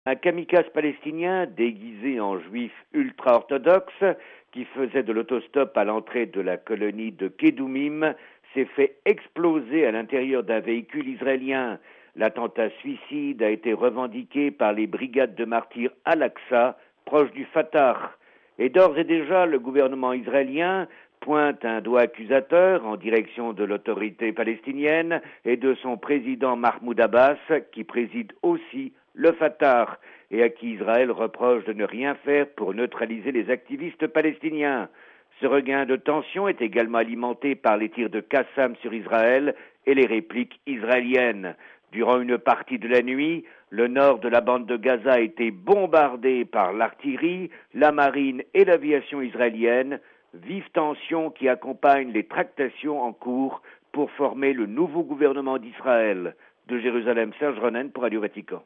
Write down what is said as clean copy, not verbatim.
Un kamikaze palestinien déguisé en juif ultra-orthodoxe qui faisait de l'autostop à l'entrée de la colonie de Kedoumim s'est fait exploser à l'intérieur d'un véhicule israélien. L'attentat suicide a été revendiqué par les brigades de martyrs Al-Aqsa, proches du Fatah. Et d'ores et déjà, le gouvernement israélien pointe un doigt accusateur en direction de l'autorité palestinienne et de son président Mahmoud Abbas, qui préside aussi le Fatah, et à qui Israël reproche de ne rien faire pour neutraliser les activistes palestiniens. Ce regain de tension est également alimenté par les tirs de Qassam sur Israël et les répliques israéliennes. Durant une partie de la nuit, le nord de la bande de Gaza a été bombardé par l'artillerie, la marine et l'aviation israélienne, vive tension qui accompagne les tractations en cours pour former le nouveau gouvernement d'Israël. De Jérusalem, Serge Ronen pour Radio Vatican.